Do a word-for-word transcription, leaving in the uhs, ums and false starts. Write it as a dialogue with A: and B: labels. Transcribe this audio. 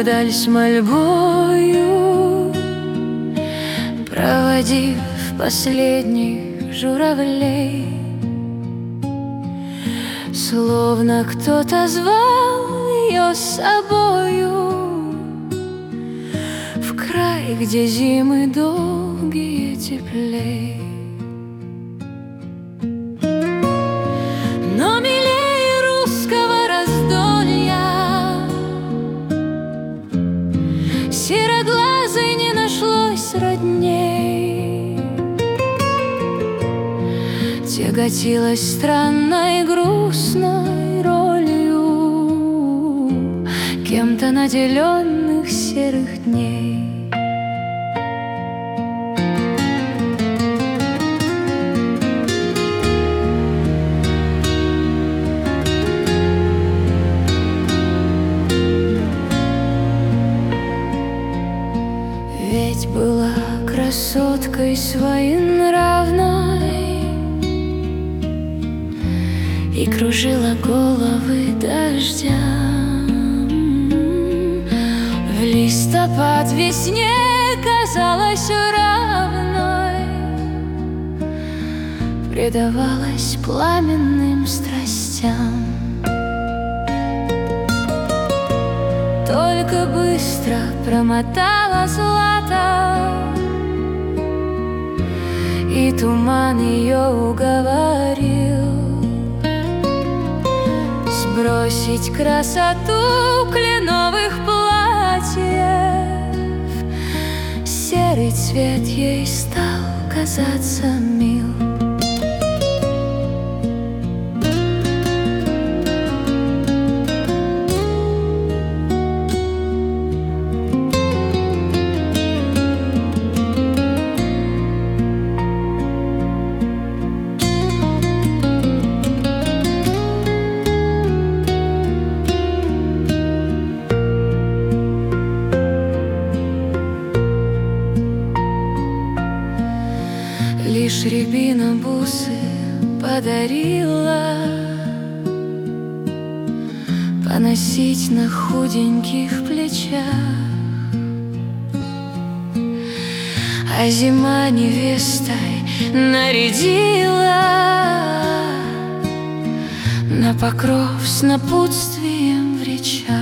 A: вдаль с мольбою, проводив последних журавлей. Словно кто-то звал ее с собою в край, где зимы долгие теплей. Но милее русского раздолья сероглазой не нашлось родней. Тяготилась странной грустной ролью кем-то наделенных серых дней. Ведь была красоткой своенравной и кружила головы дождям. В листопад весне казалась равной, предавалась пламенным страстям. Только быстро промотала злато, и туман ее уговорил сбросить красоту кленовых платьев. Серый цвет ей стал казаться мил. Лишь рябина бусы подарила поносить на худеньких плечах, а зима невестой нарядила на покров с напутствием в речах.